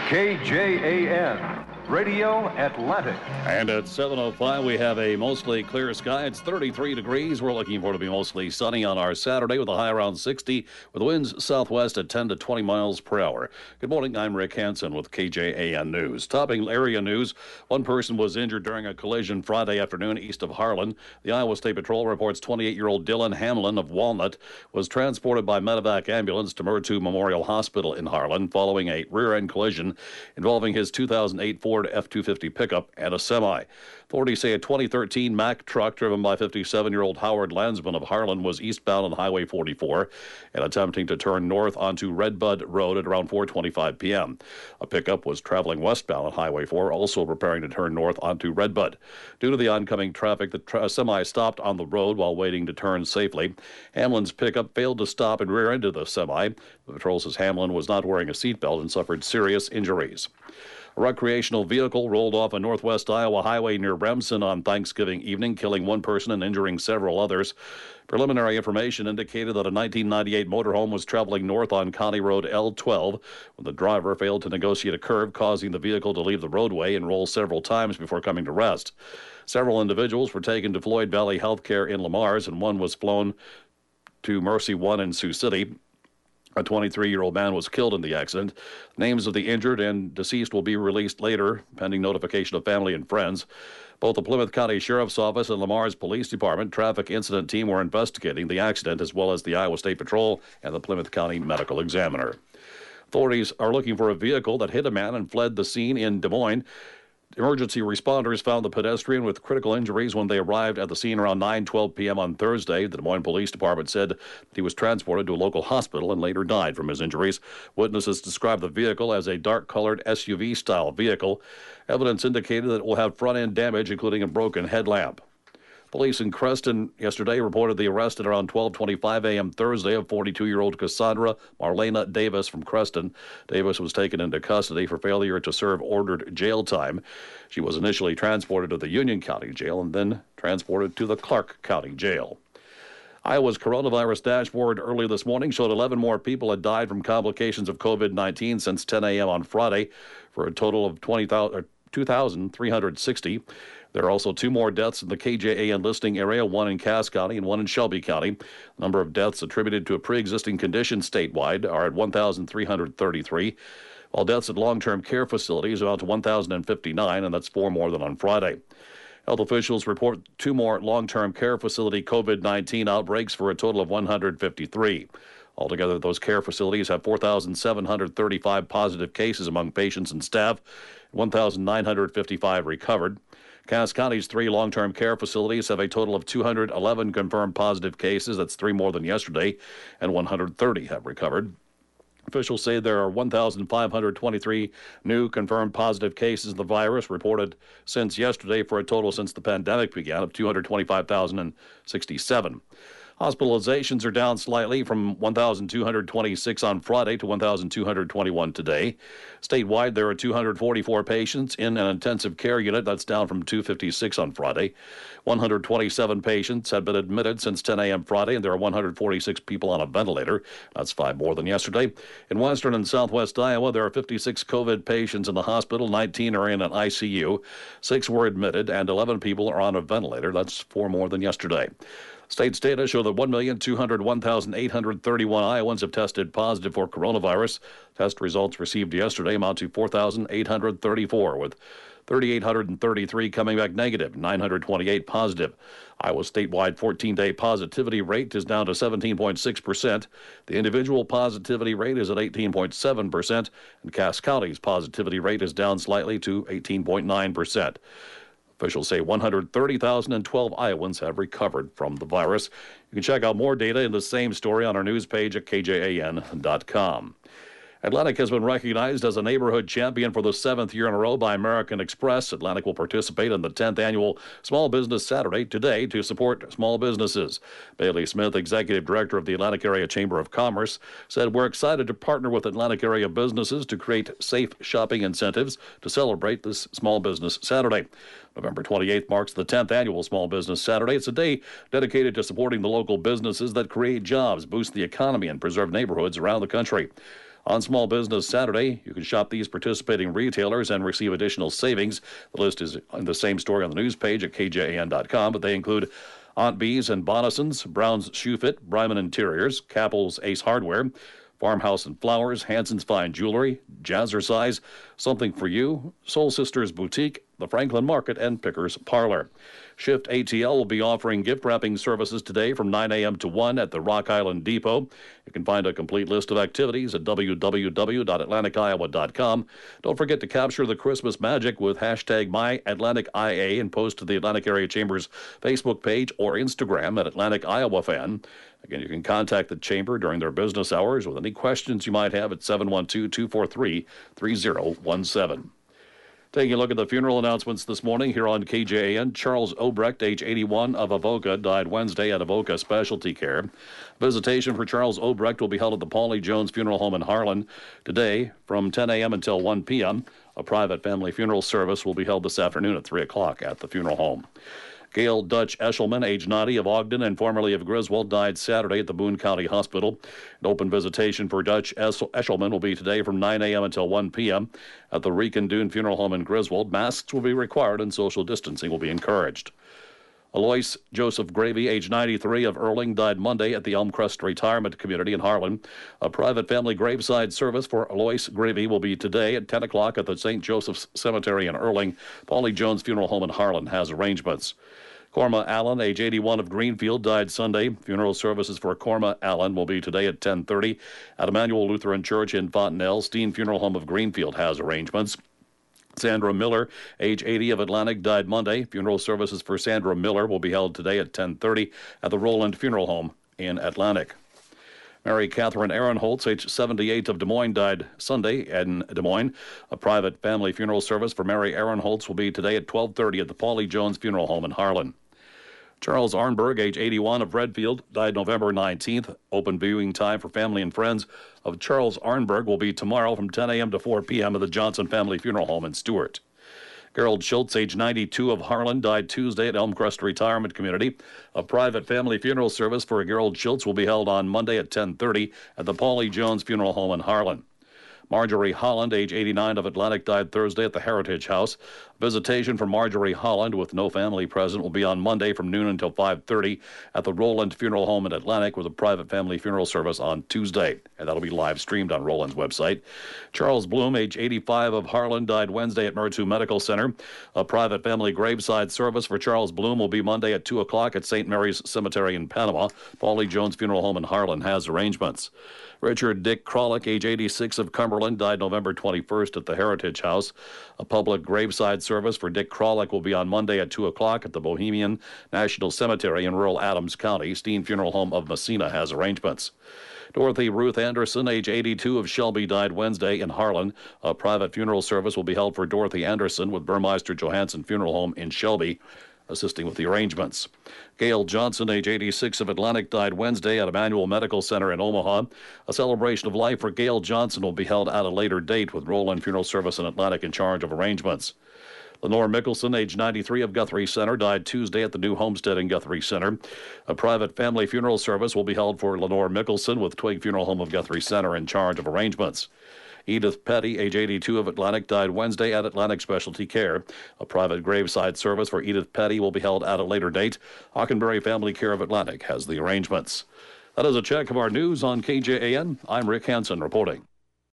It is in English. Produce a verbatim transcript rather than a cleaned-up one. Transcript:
K J A N, Radio Atlantic. And at seven oh five, we have a mostly clear sky. It's thirty-three degrees. We're looking for it to be mostly sunny on our Saturday with a high around sixty, with winds southwest at ten to twenty miles per hour. Good morning. I'm Rick Hansen with K J A N News. Topping area news, one person was injured during a collision Friday afternoon east of Harlan. The Iowa State Patrol reports twenty-eight-year-old Dylan Hamlin of Walnut was transported by medevac ambulance to Murtu Memorial Hospital in Harlan following a rear-end collision involving his two thousand eight Ford F two fifty pickup and a semi. Authorities say a twenty thirteen Mack truck driven by fifty-seven-year-old Howard Landsman of Harlan was eastbound on Highway forty-four and attempting to turn north onto Redbud Road at around four twenty-five p.m. A pickup was traveling westbound on Highway four, also preparing to turn north onto Redbud. Due to the oncoming traffic, the tra- semi stopped on the road while waiting to turn safely. Hamlin's pickup failed to stop and rear-ended the semi. The patrol says Hamlin was not wearing a seatbelt and suffered serious injuries. A recreational vehicle rolled off a northwest Iowa highway near Remsen on Thanksgiving evening, killing one person and injuring several others. Preliminary information indicated that a nineteen ninety-eight motorhome was traveling north on County Road L twelve when the driver failed to negotiate a curve, causing the vehicle to leave the roadway and roll several times before coming to rest. Several individuals were taken to Floyd Valley Healthcare in Lamars, and one was flown to Mercy One in Sioux City. A twenty-three-year-old man was killed in the accident. Names of the injured and deceased will be released later, pending notification of family and friends. Both the Plymouth County Sheriff's Office and Lamar's Police Department traffic incident team were investigating the accident, as well as the Iowa State Patrol and the Plymouth County Medical Examiner. Authorities are looking for a vehicle that hit a man and fled the scene in Des Moines. Emergency responders found the pedestrian with critical injuries when they arrived at the scene around nine twelve p.m. on Thursday. The Des Moines Police Department said that he was transported to a local hospital and later died from his injuries. Witnesses described the vehicle as a dark-colored S U V-style vehicle. Evidence indicated that it will have front-end damage, including a broken headlamp. Police in Creston yesterday reported the arrest at around twelve twenty-five a.m. Thursday of forty-two-year-old Cassandra Marlena Davis from Creston. Davis was taken into custody for failure to serve ordered jail time. She was initially transported to the Union County Jail and then transported to the Clark County Jail. Iowa's coronavirus dashboard early this morning showed eleven more people had died from complications of COVID nineteen since ten a.m. on Friday, for a total of two thousand three hundred sixty. There are also two more deaths in the K J A N listing area, one in Cass County and one in Shelby County. The number of deaths attributed to a pre-existing condition statewide are at one thousand three hundred thirty-three, while deaths at long-term care facilities are out to one thousand fifty-nine, and that's four more than on Friday. Health officials report two more long-term care facility COVID nineteen outbreaks for a total of one hundred fifty-three. Altogether, those care facilities have four thousand seven hundred thirty-five positive cases among patients and staff, one thousand nine hundred fifty-five recovered. Cass County's three long-term care facilities have a total of two hundred eleven confirmed positive cases. That's three more than yesterday, and one hundred thirty have recovered. Officials say there are one thousand five hundred twenty-three new confirmed positive cases of the virus reported since yesterday, for a total since the pandemic began of two hundred twenty-five thousand sixty-seven. Hospitalizations are down slightly from one thousand two hundred twenty-six on Friday to one thousand two hundred twenty-one today. Statewide, there are two hundred forty-four patients in an intensive care unit. That's down from two hundred fifty-six on Friday. one hundred twenty-seven patients have been admitted since ten a.m. Friday, and there are one hundred forty-six people on a ventilator. That's five more than yesterday. In western and southwest Iowa, there are fifty-six COVID patients in the hospital. nineteen are in an I C U. Six were admitted, and eleven people are on a ventilator. That's four more than yesterday. State's data show that one million two hundred one thousand eight hundred thirty-one Iowans have tested positive for coronavirus. Test results received yesterday amount to four thousand eight hundred thirty-four, with three thousand eight hundred thirty-three coming back negative, nine hundred twenty-eight positive. Iowa's statewide fourteen-day positivity rate is down to seventeen point six percent. The individual positivity rate is at eighteen point seven percent, and Cass County's positivity rate is down slightly to eighteen point nine percent. Officials say one hundred thirty thousand twelve Iowans have recovered from the virus. You can check out more data in the same story on our news page at K J A N dot com. Atlantic has been recognized as a neighborhood champion for the seventh year in a row by American Express. Atlantic will participate in the tenth annual Small Business Saturday today to support small businesses. Bailey Smith, executive director of the Atlantic Area Chamber of Commerce, said, "We're excited to partner with Atlantic area businesses to create safe shopping incentives to celebrate this Small Business Saturday." November twenty-eighth marks the tenth annual Small Business Saturday. It's a day dedicated to supporting the local businesses that create jobs, boost the economy, and preserve neighborhoods around the country. On Small Business Saturday, you can shop these participating retailers and receive additional savings. The list is on the same story on the news page at K J A N dot com, but they include Aunt B's and Bonison's, Brown's Shoe Fit, Bryman Interiors, Capple's Ace Hardware, Farmhouse and Flowers, Hanson's Fine Jewelry, Jazzercise, Something for You, Soul Sisters Boutique, the Franklin Market, and Pickers Parlor. Shift A T L will be offering gift wrapping services today from nine a.m. to one at the Rock Island Depot. You can find a complete list of activities at w w w dot atlantic iowa dot com. Don't forget to capture the Christmas magic with hashtag MyAtlanticIA and post to the Atlantic Area Chamber's Facebook page or Instagram at Atlantic Iowa Fan. Again, you can contact the Chamber during their business hours with any questions you might have at seven one two, two four three, three zero one seven. Taking a look at the funeral announcements this morning here on K J A N, Charles Obrecht, age eighty-one, of Avoca, died Wednesday at Avoca Specialty Care. Visitation for Charles Obrecht will be held at the Paulie Jones Funeral Home in Harlan today from ten a.m. until one p.m. A private family funeral service will be held this afternoon at three o'clock at the funeral home. Gail Dutch Eshelman, age ninety, of Ogden and formerly of Griswold, died Saturday at the Boone County Hospital. An open visitation for Dutch Eshelman will be today from nine a.m. until one p.m. at the Rican Dune Funeral Home in Griswold. Masks will be required and social distancing will be encouraged. Alois Joseph Gravy, age ninety-three, of Erling, died Monday at the Elmcrest Retirement Community in Harlan. A private family graveside service for Alois Gravy will be today at ten o'clock at the Saint Joseph's Cemetery in Erling. Paulie Jones Funeral Home in Harlan has arrangements. Corma Allen, age eighty-one, of Greenfield, died Sunday. Funeral services for Corma Allen will be today at ten thirty at Emmanuel Lutheran Church in Fontenelle. Steen Funeral Home of Greenfield has arrangements. Sandra Miller, age eighty, of Atlantic, died Monday. Funeral services for Sandra Miller will be held today at ten thirty at the Roland Funeral Home in Atlantic. Mary Catherine Aaronholtz, age seventy-eight, of Des Moines, died Sunday in Des Moines. A private family funeral service for Mary Aaronholtz will be today at twelve thirty at the Paulie Jones Funeral Home in Harlan. Charles Arnberg, age eighty-one, of Redfield, died November nineteenth. Open viewing time for family and friends of Charles Arnberg will be tomorrow from ten a.m. to four p.m. at the Johnson Family Funeral Home in Stewart. Gerald Schultz, age ninety-two, of Harlan, died Tuesday at Elmcrest Retirement Community. A private family funeral service for Gerald Schultz will be held on Monday at ten thirty at the Paulie Jones Funeral Home in Harlan. Marjorie Holland, age eighty-nine, of Atlantic, died Thursday at the Heritage House. Visitation for Marjorie Holland with no family present will be on Monday from noon until five thirty at the Roland Funeral Home in Atlantic, with a private family funeral service on Tuesday, and that'll be live streamed on Roland's website. Charles Bloom, age eighty-five, of Harlan, died Wednesday at Mertu Medical Center. A private family graveside service for Charles Bloom will be Monday at two o'clock at Saint Mary's Cemetery in Panama. Paulie Jones Funeral Home in Harlan has arrangements. Richard Dick Krolick, age eighty-six, of Cumberland, died November twenty-first at the Heritage House. A public graveside service for Dick Krolick will be on Monday at two o'clock at the Bohemian National Cemetery in rural Adams County. Steen Funeral Home of Messina has arrangements. Dorothy Ruth Anderson, age eighty-two, of Shelby, died Wednesday in Harlan. A private funeral service will be held for Dorothy Anderson with Burmeister Johansson Funeral Home in Shelby, assisting with the arrangements. Gail Johnson, age eighty-six, of Atlantic, died Wednesday at Emmanuel Medical Center in Omaha. A celebration of life for Gail Johnson will be held at a later date with Roland Funeral Service in Atlantic in charge of arrangements. Lenore Mickelson, age ninety-three, of Guthrie Center, died Tuesday at the new homestead in Guthrie Center. A private family funeral service will be held for Lenore Mickelson with Twig Funeral Home of Guthrie Center in charge of arrangements. Edith Petty, age eighty-two, of Atlantic, died Wednesday at Atlantic Specialty Care. A private graveside service for Edith Petty will be held at a later date. Hockenberry Family Care of Atlantic has the arrangements. That is a check of our news on K J A N. I'm Rick Hansen reporting.